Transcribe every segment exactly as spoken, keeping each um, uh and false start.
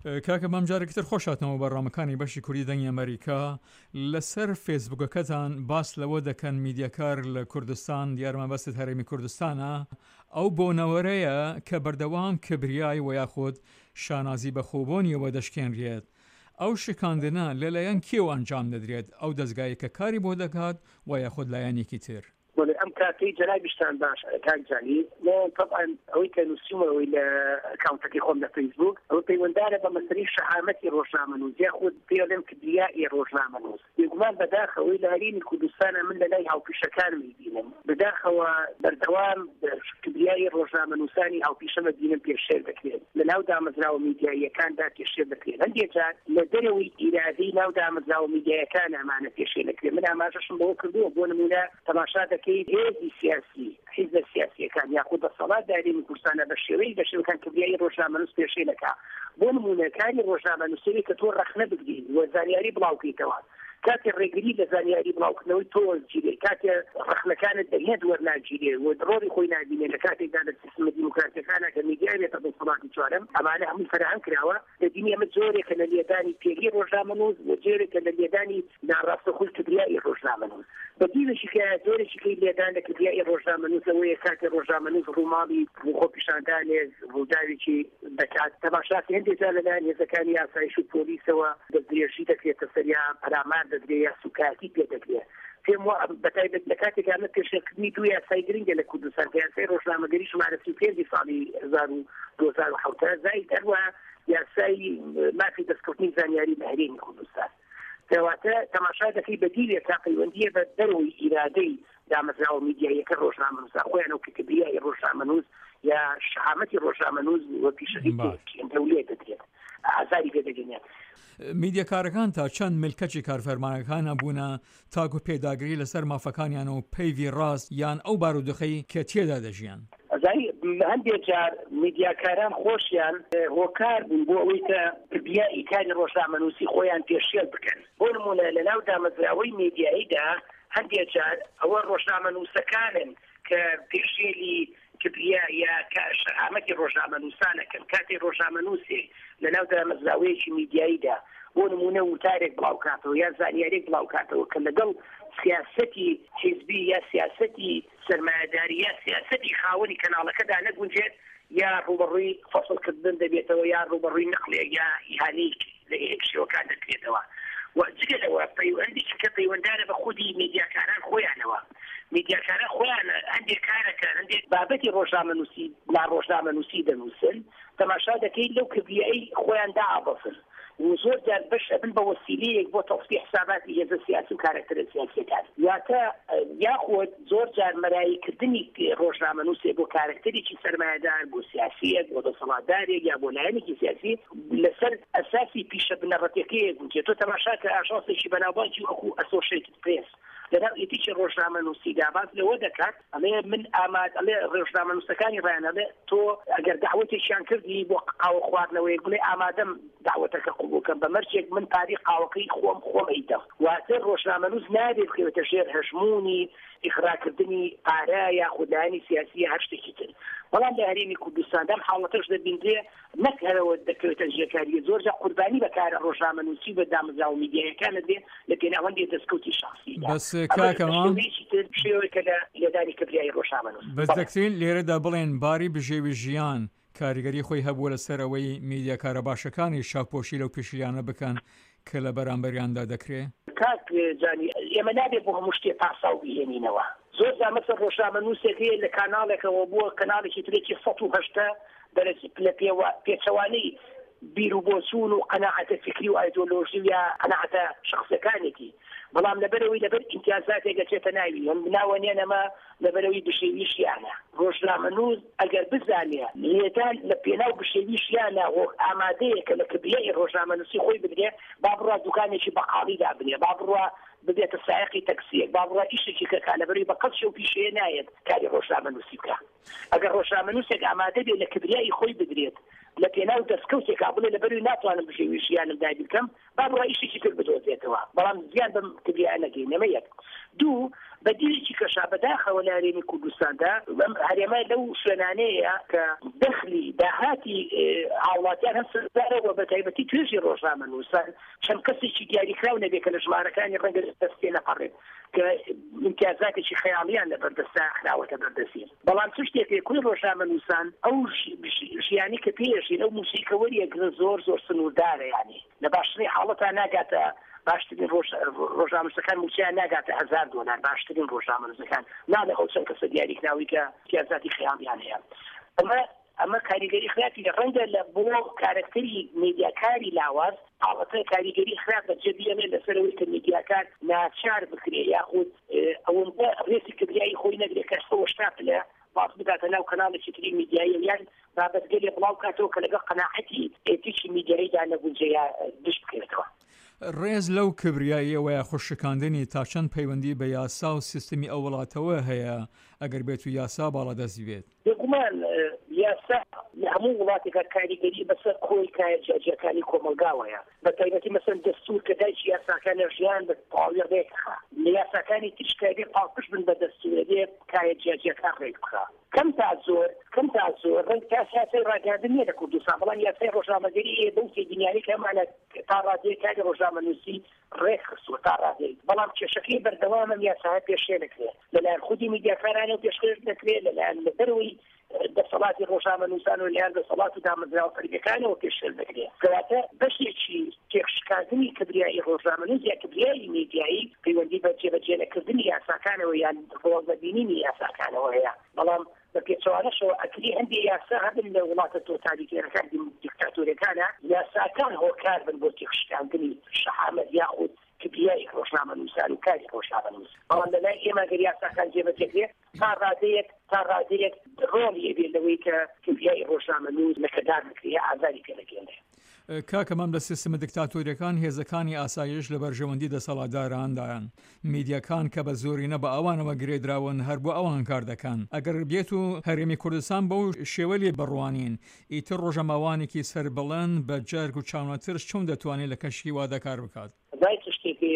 کاکە مامجارێکتر خۆشاتنەوە بەڕامەکانی بەشی کوردی دەنگی ئەمریکا لەسەر فێسبوکەکەتان باس لەوە دەکەن میدیاکار لە کوردستان دیارمە بەست هەرێمی کوردستانە ئەو بۆنەوەرەیە کە بەردەوام کبریای و یاخود شانازی بەخۆبوونیەوە دەشکێنرێت ئەو شکاندنە لەلایەن کێو ئەنجام دەدرێت ئەو دەستگایە کە کاری بۆ دەکات و یاخود لایەنێکی تر ئەم کاتی جەنابیشتان باش کاکجانی طبعا ئەوەی کە نووسیمەوەی لە ئەکاونتەکەی خۆم لە فەیسبوک ئەوە پەیوەنددارە بە مەسەلەی شەهامەتی ڕۆژنامەنووس یاخود پێڵێم کبریایی ڕۆژنامەنووس بێگومان بەداخەوەی لە هەرێمی کوردستانە من لە لای هاوپیشەکانم بینم بەداخەوە بەردەوام کبریایی ڕۆژنامەنووسانی هاوپیشەمە بینم پێشێر دەکرێت لە ناو دامەزراوە میدیاییەکاندا پێشێر دەکرێت هەندێک جار لە دەرەوەی ئیرادەی ناو دامەزراوە میدیاییەکان ئەمانە پێشێر دەکرێت من ئاماژەشم بەوە کردووە بۆ نمونە تەماشا دەکەیت هێزی سیاسی حیزب سیاسیەکان یاخود دەسەڵات دارێمی کوردستانە بە شێوەی بەشێوەکان کبریایی ڕۆژنامەنووس پێشێر دەکات بۆ نمونەکانی ڕۆژنامەنووسەوەی کە تۆ ڕەخنە بگرین و زانیاری بڵاوکەیتەوە کاتێ ڕێگری لە زانیاری بڵاوکردنەوەی تۆ وەرگیرێ کاتێ ڕەخنەکانت دەهێت وەرناگیرێ و ڕۆڵی خۆی نابینێ لە کاتێکدا لە سیستەمە دیموکراتیەکانە کە میدیای بێتە دەسەڵاتی چوارەم ئەمانە هەمووی فراهم کراوە دەبینی ئەمە جۆرێکە لە لێدانی پێگەی ڕۆژنامەنووس و جۆرێکە لە لێدانی ناڕاستەخۆی کبریایی ڕۆژنامەنووس بەدیوێکی کە جۆرێکی لێدان لە کبریایی ڕۆژنامەنووسەوەیە کاتێ ڕۆژنامەنووس ڕووماڵی خۆ پیشاندانێ ڕووداوێکی دەکات تەماشاتی هەندێک جار لەلایەن هێزەکانی یاسایش و پۆلیسەوە دەستدرێژی دەکرێتە سەریا پەرامار دەدرێت یا سوکاتی پێ دەکرێت پێم وایە بەتایبەت لە کاتێکدا لە پێشێکردنی دوو یاسای گرنگە لە کوردستان کە یاسای ڕۆژنامەگەری ژمارە سی و پێنج ساڵی هەزار و دوو هەزار و حەوت زائید هەروە یاسای مافی دەستکەوتنی زانیاری لە هەرێمی کوردستان کەواتە تەماشا دەکەی بەدیوێ تا پەیوەندیە بە دەرەوەی ئیرادەی دامەزراوە میدیاییەکە ڕۆژنامەنووسە خۆیان ئەو کبریایی ڕۆژنامەنووس یا شەهامەتی ڕۆژنامەنووس و پیشەهی دەولێ دەدرێت ئازاری پێ دەگەنێت میدیاکارەکان تا چەند ملکەچی کارفەرمانەکان بوونە تاکو پێداگری لەسەر مافەکانیان و پەیوی ڕاست یان ئەو بارودۆخەی کە تێدا دەژیان هەندێک جار میدیاکاران خۆشیان هۆکار بوون بۆ ئەوەی کە کبریایی کاری ڕۆژنامەنووسی خۆیان پێشێل بکەن بۆ نمونە لە ناو دامەزراوەی میدیاییدا هەندێک جار ئەوە ڕۆژنامەنووسەکانن کە پێشێلی کبریا یا شەهامەتی ڕۆژنامەنووسانەکەن کاتی ڕۆژنامەنووسێ لە ناو دامەزراوەیەکی میدیاییدا بۆ نمونە وتارێک بڵاوکاتەوە یا زانیارێک بڵاوکاتەوە کە لەگەڵ سیاسەتی حیزبی یا سیاسەتی سەرمایەداری یا سیاسەتی خاوەنی کەناڵەکەدا نەگونجێت یا ڕوبەڕووی فەسڵکردن دەبێتەوە یا ڕوبەڕووی نەقلێک یا ئیهانەیەک لە هەیەک شێوەکان دەکرێتەوە و جگەلەوە پەیوەندێکی کە پەیوەنددارە بە خودی میدیاکاران خۆیانەوە میدیاکارە خۆیان هەندێک کارەکە هەندێک بابەتی ڕۆژنامەنووسی ناڕۆژنامەنووسی دەنووسن تەماشا دەکەیت لەو کبریایی خۆیان داعەبەسن و زۆر جار بەش ئەبن بە وەسیلەیەک بۆ تەفسیح حساباتی هێزە سیاسی و کارکتەرە سیاسیەکان یاتە یاخود زۆر جار مەرایکردنی ڕۆژنامەنووسێ بۆ کارکتەرێکی سەرمایەدار بۆ سیاسیەک بۆ دەسەڵاتدارێک یا بۆ لایەنێکی سیاسی لەسەر ئەساسی پیشە بنەڕەتەکەیەک بووێت تۆ تەماشا کە ئاژانسێکی بەناوبانگی وەکو ئەسۆشیێتد پرێس لەناو ئێتیکی ڕۆژنامەنووسیدا باس لەوە دەکات ئەڵێ من ئاماد ئەڵێ ڕۆژنامەنووسەکانی ڕایانەڵێ تۆ ئەگەر داوەتێکیان کردی بۆ قاوە خواردنەوەی بڵێ ئامادەم داوەتەکە قبولکەم بە مەرجێک من پارەی قاوەکەی خۆم خۆم ئەیدەم واتە ڕۆژنامەنووس نابێت بخەوێتە ژێر هەژمونی ئیخراکردنی پارە یا خوددانی سیاسی هەر شتێکی تر بەڵام لە هەرێمی کوردستاندا حاڵەتەش دەبیندرێ نەک هەرەوە دەکەوێتە ژێرکاریە زۆر جا قوربانی بەکارە ڕۆژنامەنووسی بە دامەزراوە میدیاییەکانە دێ لە پێناوەندی دەستکەوتی شخصی بەس کاکەمام شێوەیەکە لە لێدانی کبریایی ڕۆژنامەنووس بەس دەکتین لێرەدا بڵێن باری بژێوی ژیان کاریگەری خۆی هەبووە لەسەر ئەوەی میدیاکارە باشەکانی شاپۆشی لەو پێشیلانە بکەن کە لە بەرامبەریاندا دەکرێت کاک جانی ئێمە نابێت بۆ هەموو شتێ پاساو بهێنینەوە زۆر زامەسە ڕۆژنامەنووسێک هەیە لە کاناڵێکەوە بووە کەناڵێکی ترێکی سەد و هەشتا لە پێچەوانەی بیر و بۆچوون و قەناعەتە فکری و ئایدۆلۆژی یا قەناعەتە شخصەکانێکی بەڵام لەبەرەوەی لەبەر ئیمتیازاتێک دەچێتە ناوی هەم ناوەنێنەمە لەبەرەوەی بشێویشیانە ڕۆژنامەنووس ئەگەر بزانێ لێدان لە پێناو بشێویشیانە ئامادەیە کە لە کبریایی ڕۆژنامەنووسی خۆی بدرێ با بڕوا دوکانێکی بەقاڵیدا بنێ با بڕوا ببێتە سایقی تەکسیەک با بڕوا ئیشێکی کەکا لەبەرەوەی بە قەت شەو پیشەیە نایەت کاری ڕۆژنامەنووسی بکە ئەگەر ڕۆژنامەنووسێک ئامادە بێت لە کبریایی خۆی بدرێت لە پێناو دەستکەوتێکا بڵێ لەبەروی ناتوانم بشێویشیانم دای بکەم با بڕوا ئیشێکی تر بدۆزێتەوە بەڵام زیان بەم کبریایە نەگەین نەمە یەک دوو بەدیرێکی کەشا بەداخەوە لە هەرێمی کوردستاندا هەرێمە لەو شوێنانەیە کە دەخلی داهاتی هاوڵاتیان هەم سەردارەوە بە تایبەتی توێژی ڕۆژنامەنووسان چەند کەسێکی دیاریکراو نەبێت کە لە ژمارەکانی ڕەنگە دەستێ نەپەڕێت کە امتیازاتێکی خەیاڵیان لە بەردەستا خراوەتە بەردەستی بەڵام چ شتێک پێکوی ڕۆژنامەنووسان ئەو ژیانی کە پێشین ئەو موسیقەوەریەکە زۆر زۆر سنووردارە یانی لە باشترین حاڵەتان ناگاتە باشترین ڕۆژنامەنووسەکان موچیان ناگاتە هەزار دۆلار باشترین ڕۆژنامەنووسەکان نادە ئەو چەند کەسە دیاریکراوی کە امتیازاتی خەیاڵیان هەیە ئەمە ئەمە کاریگەری خراپی لە ڕەنگە لە بۆ کارکتەری میدیاکاری لاواز حاڵەتە کاریگەری خراپ بەجێ بێنێ لەسەرەوەی کە میدیاکار ناچار بکرێ یاخود ئەوەندە ڕێسی کبریایی خۆی نەگرێت کە سەوە شتاپ لە باس بداتە ناو کەناڵێکی تری میدیایی یان بابەتگەلێ بڵاو کاتەوە کە لەگەڵ قەناعەتی ئێتیکی میدیاییدا نەگونجەیە دشت بکرێتەوە. ڕێز لەو کبریاییەوەیە خوشکاندنی تا چەند پەیوەندی بە یاسا و سیستمی ئەو وڵاتەوە هەیە ئەگەر بێت و یاسا باڵادەست بێت بێگومان یاسا لە هەموو وڵاتێکە کاریگەری بەسەر خۆی کایەجیەکانی کۆمەلگاوەیە بە تایبەتی مەسەن دەستور کە دایکی یاساکانە ژیان بە تەواوی ڕێکخا لە یاساکانی تشکاری پاڵپشت بن بە دەستورە دێ کایەجیەکان ڕێک بخا کەم تا زۆر کەم تا زۆر ڕنگ تا سیاسی ڕاگەاندن نیە لە کوردستان بەڵام یاسای ڕۆژنامەگەری بەو تێبینیانی کە ئەمانە تا ڕادەیە کاری ڕۆژنامەنووسی ڕێک خستووە تا ڕادەیە بەڵام کێشەکەی بەردەوامە یاساها پێشێ دەکرێت لەلایەن خودی میدیاکارانە پێشکەش دەکرێت لەلایەن لەبەرەوەی دەسەڵاتی ڕۆژنامەنووسان و لەلایەن دەسەڵات و دامەزراوە فەرمیەکانەوە پێشێ دەکرێت کەواتە بەشێکی تێکشکاندنی کبریایی ڕۆژنامەنووس یا کبریایی میدیایی پەیوەندی بە جێبەجێنەکردنی یاساکانەوە یان ڕۆڵبەبینینی یاساکانەوە هەیە بەڵام بە پێچوانەشەوە ئەکری هەندێک یاسا هەبن لە وڵاتە تۆتالیتێرەکان دیکتاتۆرەکانە یاساکان هۆکار بن بۆ تێکشکاندنی شەحامەت یاخود کبریایی ڕۆژنامەنووسان و کاری ڕۆژنامەنووس بەڵام لەلای ئێمە گەر یاساکان جێبەجێکرێت تا ڕادەیەک تا ڕادەیەک ڕۆڵی بێت لەوەی کە کبریایی ڕۆژنامەنووس لەکەدار بکرێ ئازاری پێ دەکێنێ. کاکەمام لە سیستمە دیکتاتۆریەکان هێزەکانی ئاسایش لە بەرژەوەندی دەسەڵاتدارانندایان میدیاکان کە بە زۆرینە بە ئەوانەوە گرێدراون هەر بۆ ئەوان کار دەکەن ئەگەر بێت و هەرێمی کوردستان بەو شێوە لێ بڕوانین ئیتر ڕۆژەماوانێکی سەربەڵەن بە جەرگ و چاونەترش چۆن دەتوانێت لە کەشکی وادە کار بکات شتێکی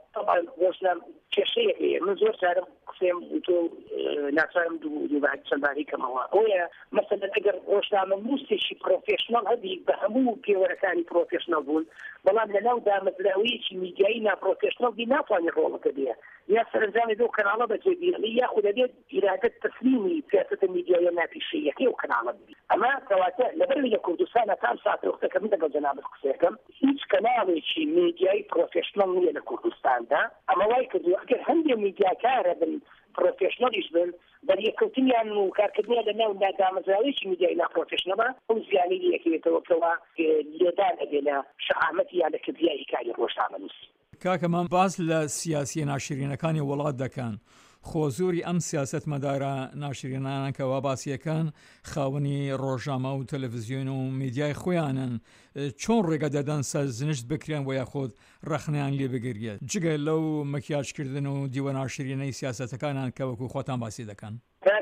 ڕۆژنام کێشەیەکی من زۆر جارم قسەم تۆ ناچارم دووبار چەندباری کەمەوە ئەوەیە مەسەلەن ئەگەر ڕۆژنامەنووسێکی پرۆفێشنەڵ هەبی بە هەموو پێوەرەکانی پرۆفێشنەڵ بوون بەڵام لەناو دامەزراوەیەکی میدیایی ناپرۆفێشنەڵ بی ناتوانێت ڕۆڵەکە بێ یا سەرنجامی بۆ کەناڵە بەجێبیێنی یاخود دەبێت ئیرادەت تەسلیمی سیاسەتە میدیایە ناپیشەیەکەی و کەناڵە ببی ئەمە کەواتە لەبەر لە کوردستانە تام ساتە وەختەکە من لەگەڵ جەنابەت قسەکەم هیچ کەناڵێکی میدیایی پرۆفێشنەڵ نییە لە کوردستاندا ئەمە وای کردو ئەگەر هەندێک میدیاکارە بن پرۆفێشنەڵیش بن بەریەکەوتنیان و کارکردنیان لەناو دامەزراوەیەکی میدیایی ناپرۆفێشنەڵە ئەو زیانی یەکێتەوە کەوا لێدان ئەبێ لە شەحامەتی یان لە کبریایی کاری ڕۆژنامەنووس. کاکەمان باس لە سیاسی ناشرینەکانی وڵات دەکەن خۆزوری ئەم سیاست مەدارە ناشرینانە کەوا باسیەکان خاوەنی ڕۆژنامە و تەلەڤیزیۆن و میدیای خۆیانن چۆن ڕێگە دەدەن سەرزنشت بکرێن بۆ یاخۆت ڕەخنیان لێ بگرێت جگە لەو مەکیاجکردن و دیوە ناشرینەی سیاسەتەکانان کە وەکو خۆتان باسی دەکەن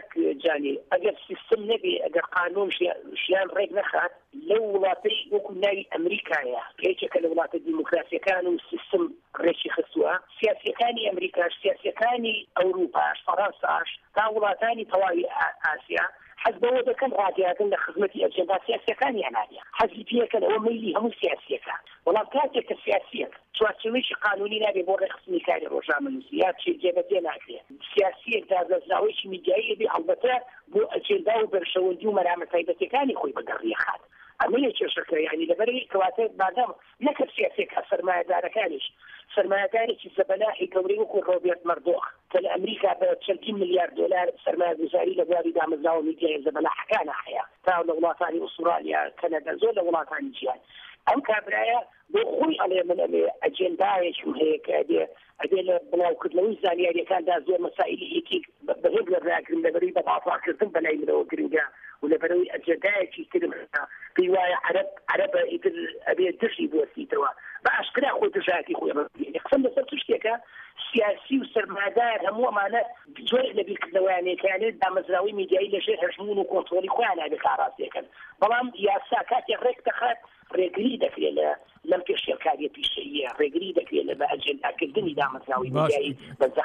جانی ئەگەر سیستم نەبێ ئەگەر قانون ژیان ڕێک نەخات لەو وڵاتەی وەکو ناوی ئەمریکایە کێکێکە لە وڵاتە دیموکراسیەکان و سیستم ڕێکی خستووە سیاسیەکانی ئەمریکاش سیاسیەکانی ئەوروپاش فەڕەنساش تا وڵاتانی تەواوی ئاسیا حەز بەوە دەکەن ڕادیاکەن لە خزمەتی ئەجەندا سیاسیەکانیان هەیە حەزی پێکەن ئەوە مەیلی هەموو سیاسیەکە بەڵام کاتێک کە سیاسیەک چوارچێوەیەکی قانونی نابێ بۆ ڕێخستنی کاری ڕۆژنامەنووسی یا جێبەجێ ناکرێت سیاسیەک دادەزراوەیەکی میدیایی بێ هەڵبەتە بۆ ئەجێندا و بەرشەوەندی و مەرامە تایبەتەکانی خۆی بەدەڕیە خات ئەمەیە کێشەکە یعنی لەبەرەوەی کەواتە بادام نەکرد سیاسێکە سەرمایەدارەکانیش سەرمایەدارێکی زەبەلاحی گەورەی وەکو ڕۆبێرت مەردۆخ کە لە ئەمریکا بە چەندین ملیارد دۆلار سەرمایەگوزاری لە بواری دامەزراوە میدیای زەبەلاحەکانە هەیە تا لە وڵاتانی ئوسترالیا کەنەدا زۆر لە وڵاتانی جیهان ئەم کابرایە بۆ خۆی ئەڵێ من ئەمێ ئەجێندایەکم هەیە کە ئەبێ ئەبێ لە بڵاوکردنەوەی زانیاریەکاندا زۆر مەسائلی ئێتی بەهێز لە ڕاگرن لەبەرەوەی بەباڵاکردن بەلای منەوە گرنگە و لەبەرەوەی ئەجێندایەکی ترم پێی وایە عەرەب عەرەبە ئیتر ئەبێ دژی بوەستیتەوە بە ئاشکرا خۆی دژایەتی خۆی ڕەبێنێ قسەم لەسەر چ شتێکە سیاسی و سەرمایەدار هەموو ئەمانە جۆر لە بیرکردنەوەیانەکانێت دامەزراوەی میدیایی لەژێر هەژمون و کۆنتڕۆلی خۆیان نابێ کاڕاستیەکەن بەڵام یاسا کاتێک ڕێک دەخات ڕێگری دەکرێت لە لەم پێشێکاریە پیشەیە ڕێگری دەکرێت لە بە ئەجێنداکردنی دامەزراوەی میدیایی بەزەقی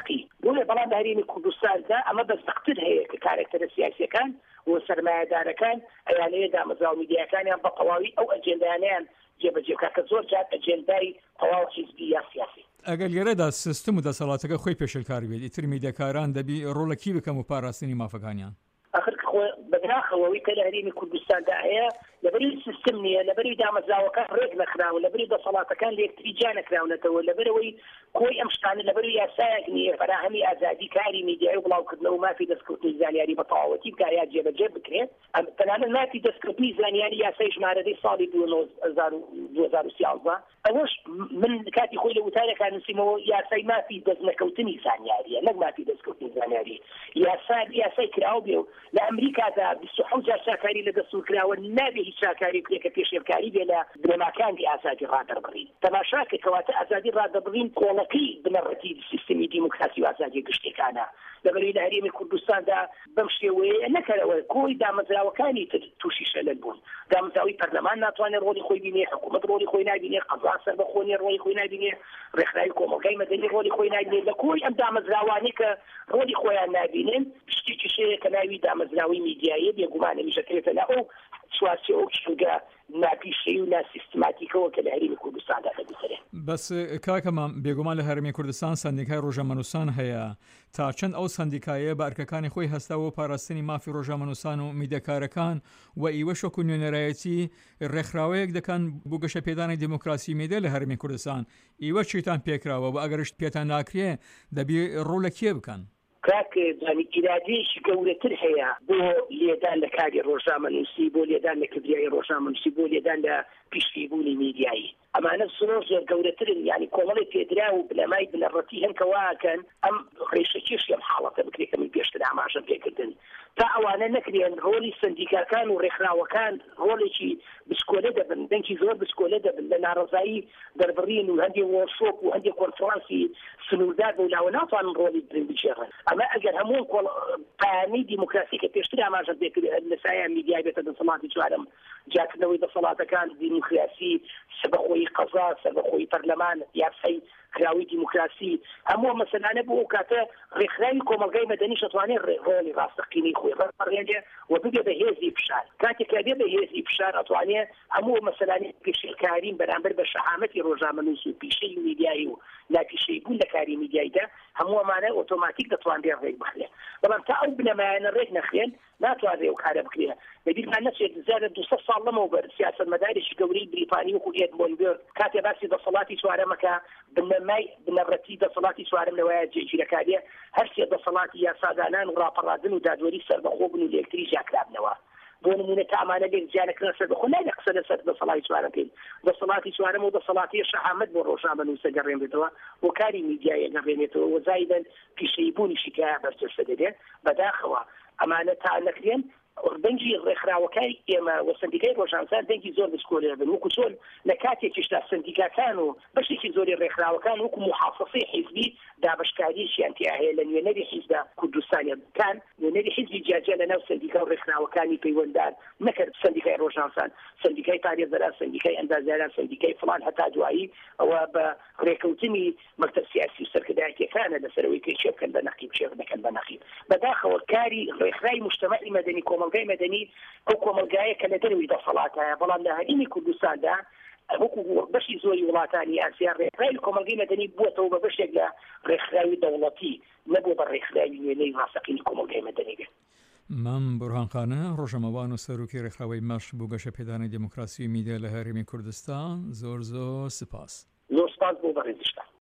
بۆیە بەڵام هەرێمی کوردستاندا ئەمە بەستەختر هەیە کە کارێکتەرە سیاسیەکان و سەرمایه‌دارەکان ئەیانەیە دامەزراو میدیاکانیان بە تەواوی ئەو ئەجێندایانیان جێبەجێبکات کە زۆر جات ئەجێندای تەواو حیزبی یا سیاسی. ئەگەر لێرەدا سیستم و دەسەڵاتەکە خۆی پێشەلکاری بێت ئیتر میدیاکاران دەبی ڕۆڵەکی بکەم و پاراستنی مافەکانیان. آخر بەداخەوەی کە لە هەرێمی کوردستاندا هەیە لەبەری سیستم نییە لەبەری دامەزراوەکان ڕێک نەخراون لەبەری دەسەڵاتەکان لە یەکتری جا نەکراونەتەوە لەبەرەوەی کۆی ئەم شتانە لەبەری یاسایەک نییە فراهەمی ئازادی کاری میدیای و بڵاوکردنەوە و مافی دەستکەوتنی زانیاری بە تەواوەتی بکاریا جێبەجێ بکرێت تەنانەت مافی دەستکەوتنی زانیاری یاسای ژمارەدەی ساڵی دوو هەزار و سیانزە ئەوەش من کاتی خۆی لە وتارێکان نووسیمەوە یاسای مافی دەستنەکەوتنی زانیاریە نەک مافی دەستکەوتنی زانیاری یاسا یاسای کراوە بێ و لە ئەمریکادا بیست و حەوت جار شاکاری لە دەستور کراوە نابێ هیچ شاکاری بکرێت کە پێشێبکاری بێ لە بنەماکانی ئازادی ڕادەبڕین تەماشاکە کەواتە ئازادی ڕادەبڕین کۆڵەکەی بنەڕەتی سیستمی دیموکراسی و ئازادی گشتێکانە لەبەری لە هەرێمی کوردستاندا بەم شێوەیە نەکەرەوە کۆی دامەزراوەکانی تر تووشی شەلل بوون دامەزراوی پەرلەمان ناتوانێت ڕۆڵی خۆی بینێ حکوومەت ڕۆڵی خۆی نابینێ قەزا سەربەخۆنی ڕۆڵی خۆی نابینێ ڕێکخراوی کۆمەلگای مەدەنی ڕۆڵی خۆی نابینێ لە کۆی ئەم دامەزراوانی کە ڕۆڵی خۆیان نابینێن شتێکی شەیە کە ناوی دامەزراوی میدیایە بێگومانە میشەکرێتە لە ئەو سواسی ئەو چنگە ناپیشەی و ناسیستماتیکەوە کە لە هەرێمی کوردستاندا دەبیسەرێت. بەس کاکەمان بێگومان لە هەرێمی کوردستان سندیکای ڕۆژنامەنووسان هەیە تا چەند ئەو سندیکایە بە ئەرکەکانی خۆی هەستاوە پاراستنی مافی ڕۆژنامەنووسان و میدیاکارەکان و ئیوە شەکو نوێنەرایەتی ڕێکخراوەیەک دەکەن بۆ گەشەپێدانی دیموکراسی میدیا لە هەرێمی کوردستان ئیوە چیتان پێکراوە و ئەگەرشت پێتان ناکرێ دەبی ڕۆڵە کێ بکەن؟ کاکە زانی ئیرادەیەکی گەورەتر هەیە بۆ لێدان لە کاری ڕۆژنامەنووسی بۆ لێدان لە کردیای ڕۆژنامەنووسی بۆ لێدان لە پیشبوونی میدیایی ئەمانە زۆر زۆر گەورەترن یعنی کۆمەڵی پێدرا و بنەمای بنەڕەتی هەن کەواکەن ئەم ڕێشەکیشی ئەم حاڵەتە بکرێت کە من پێشتر ئاماژەم پێکردن تا ئەوانە نەکرێن ڕۆڵی سندیکاکان و ڕێکخراوەکان ڕۆڵێکی بسکۆلە دەبن دەنگی زۆر بسکۆلە دەبن لە ناڕەزایی دەربڕین و هەندێک وۆرشۆپ و هەندێک کۆنفرانسی سنووردار بۆ لاوە ناتوانن ڕۆڵی بدرن بچێڕن ئەمە ئەگەر هەموو پایانەی دیموکراسی کە پێشتر ئاماژەم پێکرد لە سایە میدیای بێتە دەسەڵاتی چوارەم جاکردنەوەی دەسەڵاتەکان دیموکراسی سەبەخۆی قەزا سەبەخۆی پەرلەمان یاسای کراوی دیموکراسی هەموو مەسەلانە بۆ ئەو کاتە ڕێکخراوی کۆمەلگای مەدەنی شەتوانێت ڕۆڵی ڕاستەقینەی خۆی ڕێنێ و ببێ بە هێزی فشار کاتێک کە بێ بە هێزی فشار ئەتوانێت هەموو مەسەلانی پێشێلکارین بەرامبەر بە شەهامەتی ڕۆژنامەنووسی و پیشەی میدیایی و لاپیشەی بوون لە کاری میدیاییدا هەموو ئەمانە ئۆتۆماتیک دەتوانرێت ڕێک بخرێت بەڵام تا ئەو بنەمایانە ڕێک نەخرێن ناتوانرێت و کارە بکرێت بەبیرمان نەچێت زیاتر دووسەد ساڵ لەمەوە بەر سیاسەتمەدارێکی گەورەی بریتانی وەکو ئێدمۆنبێرد کاتێ باسی دەسەڵاتی چوارەمەکە بنەمای بنەڕەتی دەسەڵاتی چوارەم لەوایە جێگیرەکاریە هەر سێ دەسەڵاتی یاسادانان و ڕاپەڕاندن و دادوەری سەربەخۆ بن و لە یەکتری جاکرابنەوە بۆ نمونە تا ئەمانە لێک جیانەکردن سەربەخۆ نای لە قسە لەسەر دەسەڵاتی چوارەم بکەین دەسەڵاتی چوارەم و دەسەڵاتی شەهامەت بۆ ڕۆژنامەنووسە گەڕێنێتەوە بۆ کاری میدیایە گەڕێنێتەوە و زایدەن پیشەی بوونیشی کە بەرچەسە دەدێت بەداخەوە ئەمانە تا نەکرێن دەنگی ڕێکخراوەکەی ئێمە و سندیکای ڕۆژنامەنووسان دەنگی زۆر بسکۆلێ بن وەکو چۆن لە کاتێکیشدا سندیکاکان و بەشێکی زۆری ڕێکخراوەکان وەکو محافظەی حیزبی دابشکاریشیان تیا هەیە لە نوێنەری حیزبدا کوردستانیەکان نوێنەری حیزبی جیاجیا لەناو سندیکا و ڕێکخراوەکانی پەیوەنددار نەکرد سندیکای ڕۆژنامەنووسان سندیکای پارێزەران سندیکای ئەندازیاران سندیکای فڵان هەتا دوایی ئەوە بە ڕێکەوتنی مەکتەب سیاسی و سەرکردایەتیەکانە لەسەرەوەی کە چێ بکەن بە نەقیب چێ نەکەن بە نەقیب بەداخەوە کاری ڕێکخراوی مجتەمەعی مەدەنی کۆمەلگای مەدەنی ئەو کۆمەلگایە کە لە دەروی دەسەڵاتایە بەڵام لە هەرێمی کوردستاندا بەشی زۆری وڵاتانی ئاسیا ڕێکخراوی کۆمەلگای مەدەنی بووەتەوە بە بەشێک لە ڕێکخراوی دەوڵەتی نەبوو بە ڕێکخراوی نوێنەی ڕاستەقینی کۆمەلگای مەدەنی بێت. مام بورهانخانە ڕۆژەمەوان و سەرۆکی ڕێکخراوەی مەش بۆ گەشەپێدانی دیموکراسی و میدیا لە هەرێمی کوردستان زۆر زۆر سپاس. زۆر سپاس بۆ بەڕێزیشتان.